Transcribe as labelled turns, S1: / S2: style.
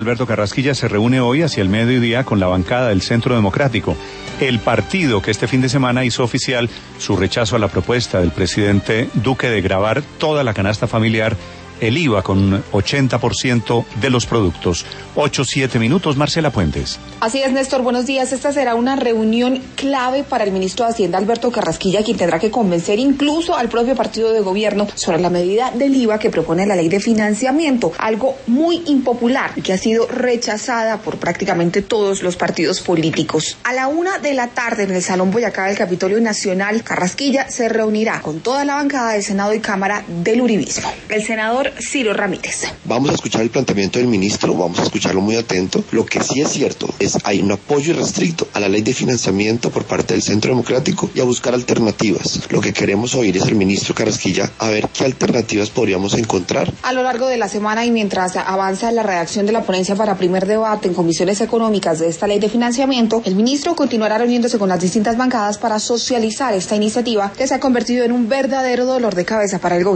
S1: Alberto Carrasquilla se reúne hoy hacia el mediodía con la bancada del Centro Democrático, el partido que este fin de semana hizo oficial su rechazo a la propuesta del presidente Duque de gravar toda la canasta familiar, el IVA con 80% de los productos. 8-7 minutos, Marcela Puentes.
S2: Así es, Néstor, buenos días. Esta será una reunión clave para el ministro de Hacienda, Alberto Carrasquilla, quien tendrá que convencer incluso al propio partido de gobierno sobre la medida del IVA que propone la ley de financiamiento, algo muy impopular y que ha sido rechazada por prácticamente todos los partidos políticos. A la 1:00 p.m. en el Salón Boyacá del Capitolio Nacional, Carrasquilla se reunirá con toda la bancada del Senado y Cámara del Uribismo. El senador Ciro Ramírez.
S3: Vamos a escuchar el planteamiento del ministro, vamos a escucharlo muy atento. Lo que sí es cierto es hay un apoyo irrestricto a la ley de financiamiento por parte del Centro Democrático y a buscar alternativas. Lo que queremos oír es al ministro Carrasquilla a ver qué alternativas podríamos encontrar.
S2: A lo largo de la semana y mientras avanza la redacción de la ponencia para primer debate en comisiones económicas de esta ley de financiamiento, el ministro continuará reuniéndose con las distintas bancadas para socializar esta iniciativa que se ha convertido en un verdadero dolor de cabeza para el gobierno.